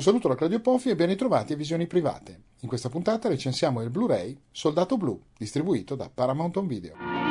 saluto da Claudio Poffi e ben ritrovati a Visioni Private. In questa puntata recensiamo il Blu-ray Soldato Blu, distribuito da Paramount Home Video.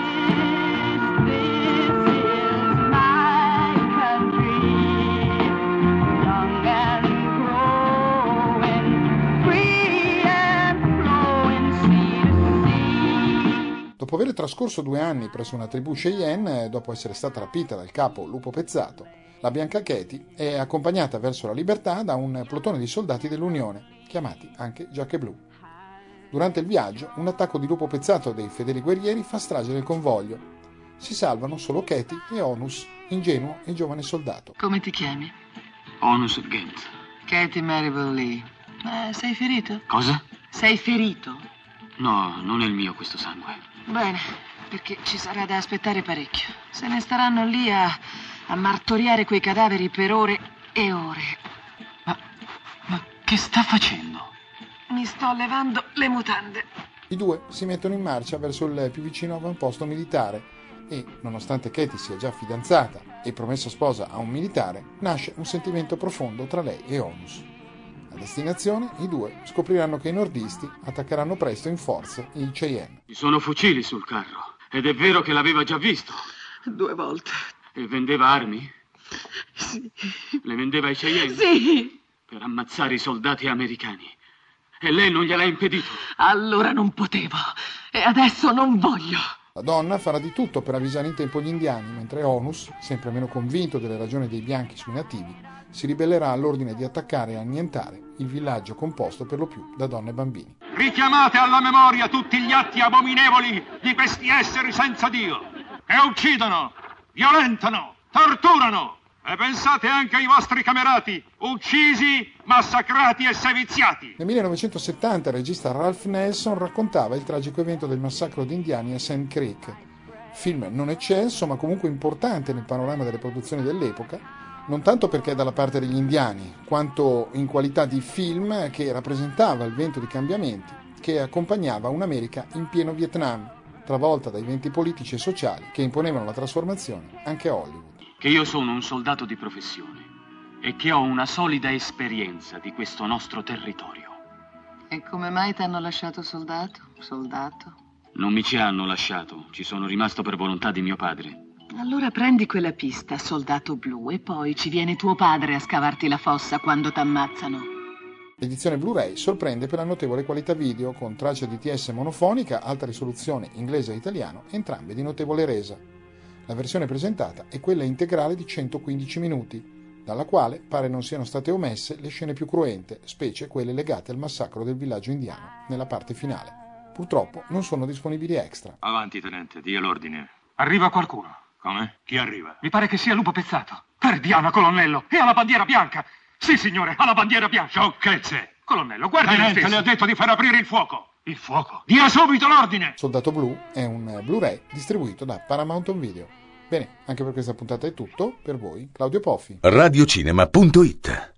Dopo aver trascorso 2 anni presso una tribù Cheyenne, dopo essere stata rapita dal capo Lupo Pezzato, la bianca Katie è accompagnata verso la libertà da un plotone di soldati dell'Unione, chiamati anche Giacche Blu. Durante il viaggio, un attacco di Lupo Pezzato dei fedeli guerrieri fa strage del convoglio. Si salvano solo Katie e Onus, ingenuo e giovane soldato. Come ti chiami? Onus Gent. Katie Maribel Lee. Sei ferito? Cosa? Sei ferito? No, non è il mio questo sangue. Bene, perché ci sarà da aspettare parecchio. Se ne staranno lì a martoriare quei cadaveri per ore e ore. Ma che sta facendo? Mi sto levando le mutande. I due si mettono in marcia verso il più vicino avamposto militare e, nonostante Katie sia già fidanzata e promessa sposa a un militare, nasce un sentimento profondo tra lei e Onus. A destinazione, i due scopriranno che i nordisti attaccheranno presto in forza i Cheyenne. Ci sono fucili sul carro, ed è vero che l'aveva già visto. 2 volte. E vendeva armi? Sì. Le vendeva ai Cheyenne? Sì. Per ammazzare i soldati americani. E lei non gliel'ha impedito? Allora non potevo. E adesso non voglio. La donna farà di tutto per avvisare in tempo gli indiani, mentre Onus, sempre meno convinto delle ragioni dei bianchi sui nativi, si ribellerà all'ordine di attaccare e annientare il villaggio composto per lo più da donne e bambini. Richiamate alla memoria tutti gli atti abominevoli di questi esseri senza Dio, che uccidono, violentano, torturano, e pensate anche ai vostri camerati, uccisi, massacrati e seviziati. Nel 1970 il regista Ralph Nelson raccontava il tragico evento del massacro di indiani a Sand Creek. Film non eccelso, ma comunque importante nel panorama delle produzioni dell'epoca, non tanto perché è dalla parte degli indiani, quanto in qualità di film che rappresentava il vento di cambiamenti che accompagnava un'America in pieno Vietnam, travolta dai venti politici e sociali che imponevano la trasformazione anche a Hollywood. Che io sono un soldato di professione e che ho una solida esperienza di questo nostro territorio. E come mai ti hanno lasciato soldato? Non mi ci hanno lasciato, ci sono rimasto per volontà di mio padre. Allora prendi quella pista, Soldato Blu, e poi ci viene tuo padre a scavarti la fossa quando t'ammazzano. L'edizione Blu-ray sorprende per la notevole qualità video, con traccia DTS monofonica, alta risoluzione inglese e italiano, entrambe di notevole resa. La versione presentata è quella integrale di 115 minuti, dalla quale pare non siano state omesse le scene più cruente, specie quelle legate al massacro del villaggio indiano, nella parte finale. Purtroppo non sono disponibili extra. Avanti, tenente, dia l'ordine. Arriva qualcuno. Come? Chi arriva? Mi pare che sia Lupo Pezzato. Per Diana, colonnello! E ha la bandiera bianca! Sì, signore, ha la bandiera bianca! Sciocchezze! Colonnello, guardi lei Tenente, stesso. le ho detto di far aprire il fuoco! Il fuoco? Dia subito l'ordine! Soldato Blu è un Blu-ray distribuito da Paramount Home Video. Bene, anche per questa puntata è tutto. Per voi, Claudio Poffi. Radiocinema.it